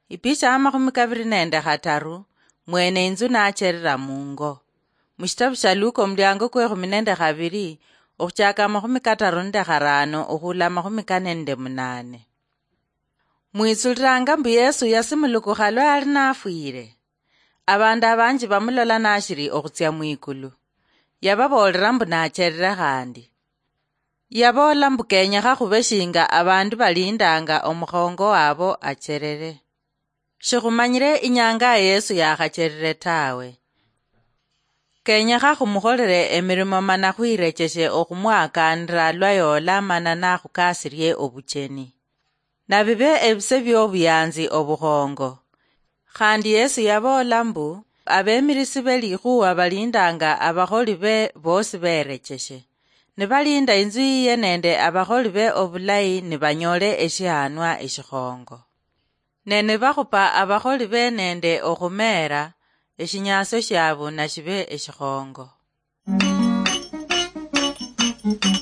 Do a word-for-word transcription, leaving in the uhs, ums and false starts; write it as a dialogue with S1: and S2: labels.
S1: Ipicha amakumi kabiri nende khataru, mwene inzu nacherera mungo. Mushitabu sha Luka omulyango kwe khumi nende khabiri, okhuchaka amakumi kataru nende kharano okhula amakumi kane nende munane. Mwisuliranga mbu Yesu yasimulukukha lwe ali nafwire. Abandu abanji bamulola nashiri okhutsya mwikulu. Yababolera mbu nacherere khandi. Yabola mbu kenyakha khube shinga abandu balindanga omukhongo wabo acherere. Shikhumanyire inyanga Yesu yakhacherere tawe. Kenyakha khumukholere emirimo mana khwirekeshe okhumwakanira lwayola mana nakhukasirye obucheni. Nabibe ebise by'obuyanzi obukhongo. Khandi Yesu yabola mbu abemirisi belikhuwa balindanga abakholi be bosi berekeshe. Nibalinda inzu yiye nende abakholi be obulayi nibanyole eshihanwa eshikhongo. Ne nibakhupa abakholi be nende okhumera eshinyaso shabu nashibe eshikhongo.